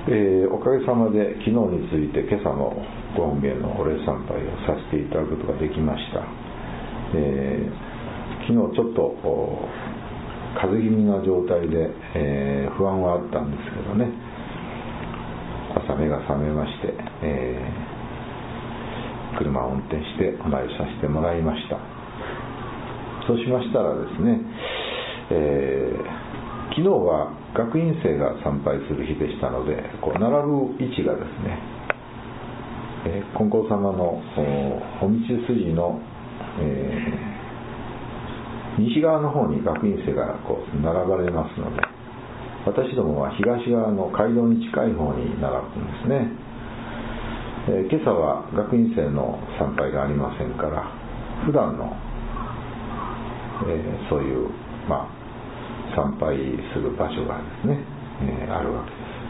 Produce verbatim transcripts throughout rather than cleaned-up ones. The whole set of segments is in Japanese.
えー、おかげさまで昨日について今朝もご本芸のお礼参拝をさせていただくことができました。えー、昨日ちょっと風邪気味な状態で、えー、不安はあったんですけどね、朝目が覚めまして、えー、車を運転してお参りさせてもらいました。そうしましたらですね、えー、昨日は学院生が参拝する日でしたので、こう並ぶ位置がですね、えー、金光様のお道筋の、えー、西側の方に学院生がこう並ばれますので、私どもは東側の街道に近い方に並ぶんですね。えー、今朝は学院生の参拝がありませんから、普段の、えー、そういう、まあ、参拝する場所がですね、えー、あるわ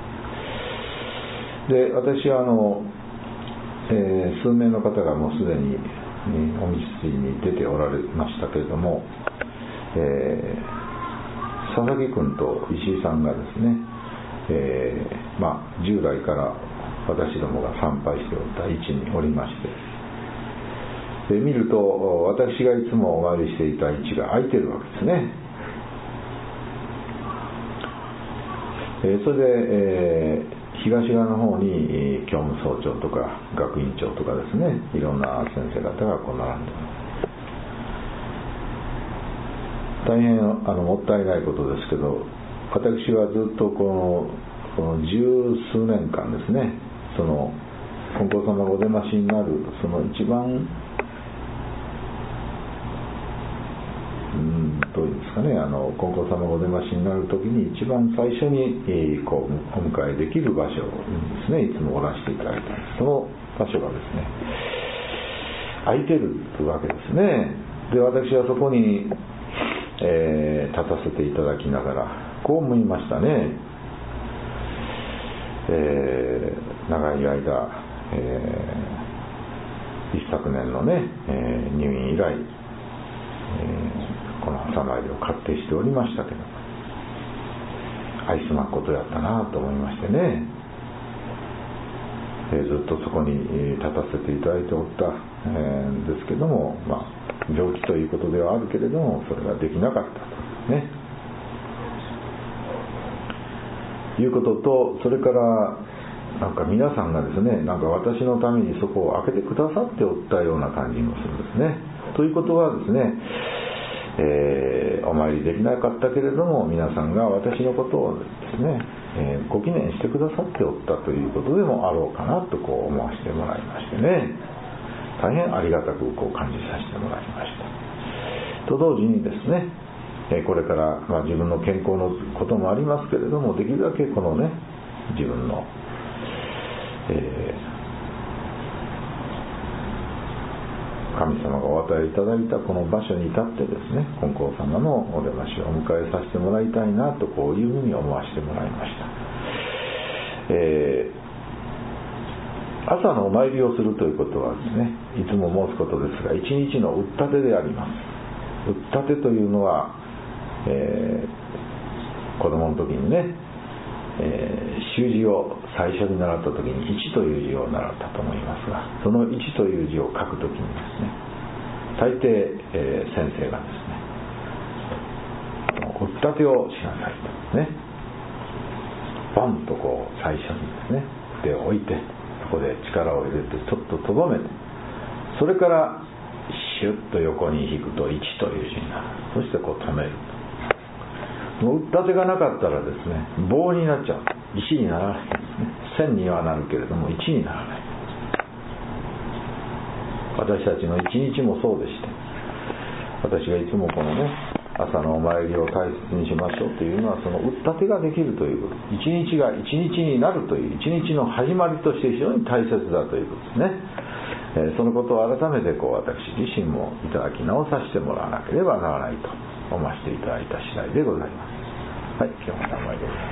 けです。で、私はあの、えー、数名の方がもうすでに、えー、お道筋に出ておられましたけれども、えー、佐々木君と石井さんがですね、えー、まあ従来から私どもが参拝しておった位置におりまして、で見ると私がいつもお参りしていた位置が空いてるわけですね。えー、それで、えー、東側の方に教務総長とか学院長とかですね、いろんな先生方がこう並んでいます。大変あのもったいないことですけど、私はずっとこの、この十数年間ですね、その金光様がお出ましになるその一番、うんどういうんですかね、あの金光様がお出ましになるときに一番最初に、えー、こうお迎えできる場所ですね、いつもおらせていただいたんです。その場所がですね空いてるというわけですね。で、私はそこに、えー、立たせていただきながらこう思いましたね。えー、長い間、えー、一昨年のね、えー、入院以来、えーこの朝参りを勝手しておりましたけど、愛すまことやったなと思いましてね、えー、ずっとそこに立たせていただいておった、えー、んですけども、まあ、病気ということではあるけれどもそれができなかったとね、いうことと、それからなんか皆さんがですね、なんか私のためにそこを開けてくださっておったような感じもするんですね。ということはですね、えー、お参りできなかったけれども皆さんが私のことをですね、えー、ご記念してくださっておったということでもあろうかなとこう思わせてもらいましてね、大変ありがたくこう感じさせてもらいましたと同時にですね、えー、これから、まあ、自分の健康のこともありますけれども、できるだけこのね自分の、えー神様がお与えいただいたこの場所に立ってですね、金光様のお出ましをお迎えさせてもらいたいなとこういうふうに思わせてもらいました。えー、朝のお参りをするということはですね、いつも申すことですが、一日の打ったてであります。打ったてというのは、えー、子供の時にね、えー、習字を最初に習った時に一という字を習ったと思いますが、その一という字を書く時にですね、大抵、えー、先生がですね、打ったてをしなさいとね、バンとこう最初にですね手を置いて、そこで力を入れてちょっととどめて、それからシュッと横に引くと一という字になる。そしてこう止める。もう打ったてがなかったらですね、棒になっちゃう、石にならないんですね。線にはなるけれども一にならない。私たちの一日もそうでして、私がいつもこのね朝のお参りを大切にしましょうというのは、その打ったてができるということ、一日が一日になるという、一日の始まりとして非常に大切だということですね。えー、そのことを改めてこう私自身もいただき直させてもらわなければならないと思わせていただいた次第でございます。はい、今日もお参りでございます。